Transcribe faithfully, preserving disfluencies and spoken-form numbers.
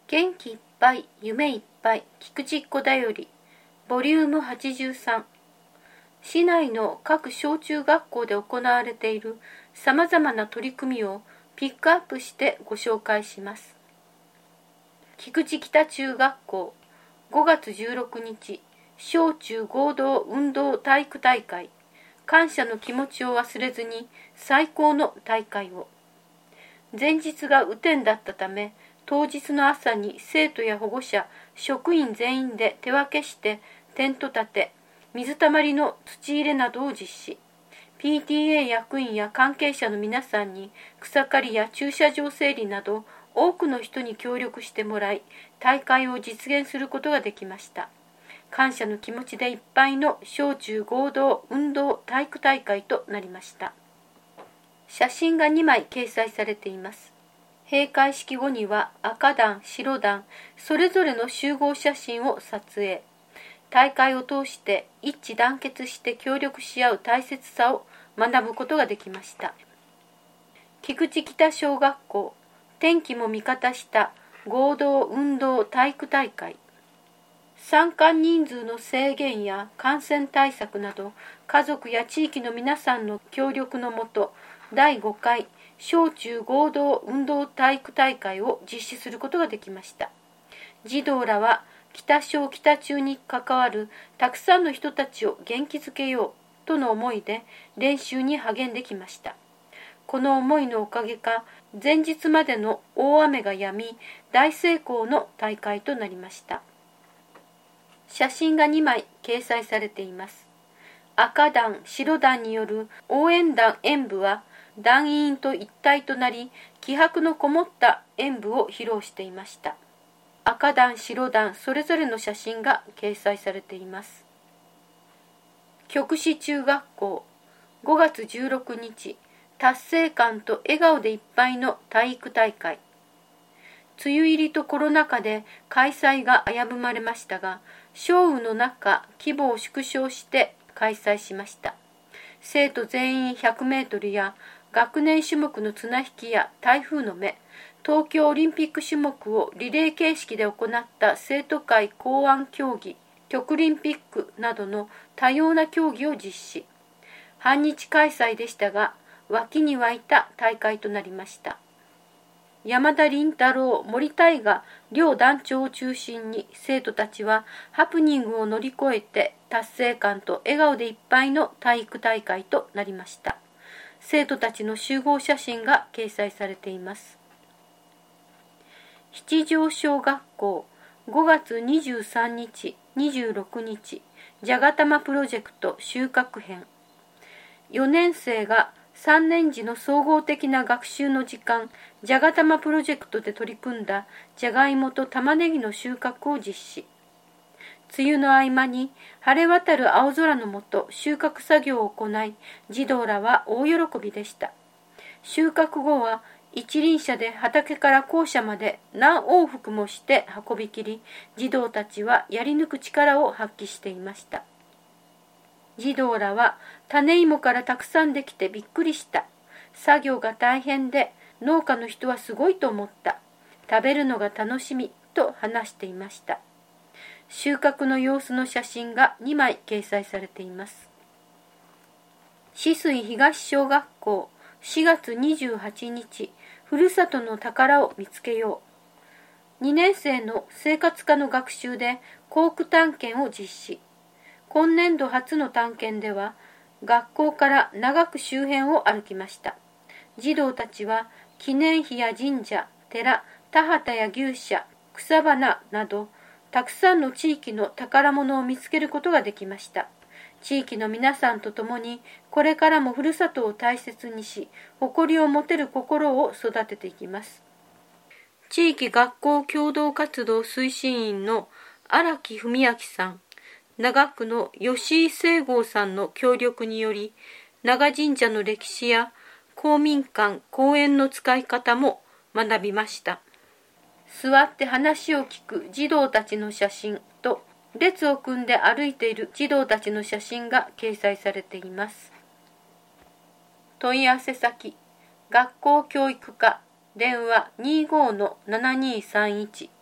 元気いっぱい、夢いっぱい、菊池っ子だより、ボリュームはちじゅうさん。市内の各小中学校で行われているさまざまな取り組みをピックアップしてご紹介します。菊池北中学校、ごがつじゅうろくにち、小中合同運動体育大会、感謝の気持ちを忘れずに最高の大会を。前日が雨天だったため、当日の朝に生徒や保護者、職員全員で手分けしてテント立て、水たまりの土入れなどを実施。ピーティーエー 役員や関係者の皆さんに草刈りや駐車場整理など多くの人に協力してもらい、大会を実現することができました。感謝の気持ちでいっぱいの小中合同運動体育大会となりました。写真がにまい掲載されています。閉会式後には赤団、白団、それぞれの集合写真を撮影。大会を通して一致団結して協力し合う大切さを学ぶことができました。菊池北小学校、天気も味方した合同運動体育大会。参加人数の制限や感染対策など、家族や地域の皆さんの協力のもと、だいごかい小中合同運動体育大会を実施することができました。児童らは北小北中に関わるたくさんの人たちを元気づけようとの思いで練習に励んできました。この思いのおかげか、前日までの大雨が止み、大成功の大会となりました。写真がにまい掲載されています。赤団、白団による応援団演舞は団員と一体となり、気迫のこもった演舞を披露していました。赤団、白団、それぞれの写真が掲載されています。極紫中学校、ごがつじゅうろくにち、達成感と笑顔でいっぱいの体育大会。梅雨入りとコロナ禍で開催が危ぶまれましたが、少雨の中、規模を縮小して開催しました。生徒全員ひゃくメートルや学年種目の綱引きや台風の目、東京オリンピック種目をリレー形式で行った生徒会考案競技、極リンピックなどの多様な競技を実施。半日開催でしたが、沸きに沸いた大会となりました。山田倫太郎、森大河両団長を中心に生徒たちはハプニングを乗り越えて達成感と笑顔でいっぱいの体育大会となりました。生徒たちの集合写真が掲載されています。七条小学校、ごがつにじゅうさんにち、にじゅうろくにち、じゃがたまプロジェクト収穫編。よねんせいがさんねんじの総合的な学習の時間、じゃがたまプロジェクトで取り組んだじゃがいもと玉ねぎの収穫を実施。梅雨の合間に晴れ渡る青空の下収穫作業を行い、児童らは大喜びでした。収穫後は一輪車で畑から校舎まで何往復もして運び切り、児童たちはやり抜く力を発揮していました。児童らは種芋からたくさんできてびっくりした。作業が大変で農家の人はすごいと思った。食べるのが楽しみと話していました。収穫の様子の写真がにまい掲載されています。紫水東小学校、しがつにじゅうはちにち、ふるさとの宝を見つけよう。にねんせいの生活科の学習で校区探検を実施。今年度初の探検では、学校から長く周辺を歩きました。児童たちは記念碑や神社、寺、田畑や牛舎、草花など、たくさんの地域の宝物を見つけることができました。地域の皆さんと共に、これからもふるさとを大切にし、誇りを持てる心を育てていきます。地域学校共同活動推進員の荒木文明さん、長区の吉井聖剛さんの協力により、長神社の歴史や公民館、公園の使い方も学びました。座って話を聞く児童たちの写真と、列を組んで歩いている児童たちの写真が掲載されています。問い合わせ先、学校教育課、電話 にじゅうごのななにーさんいち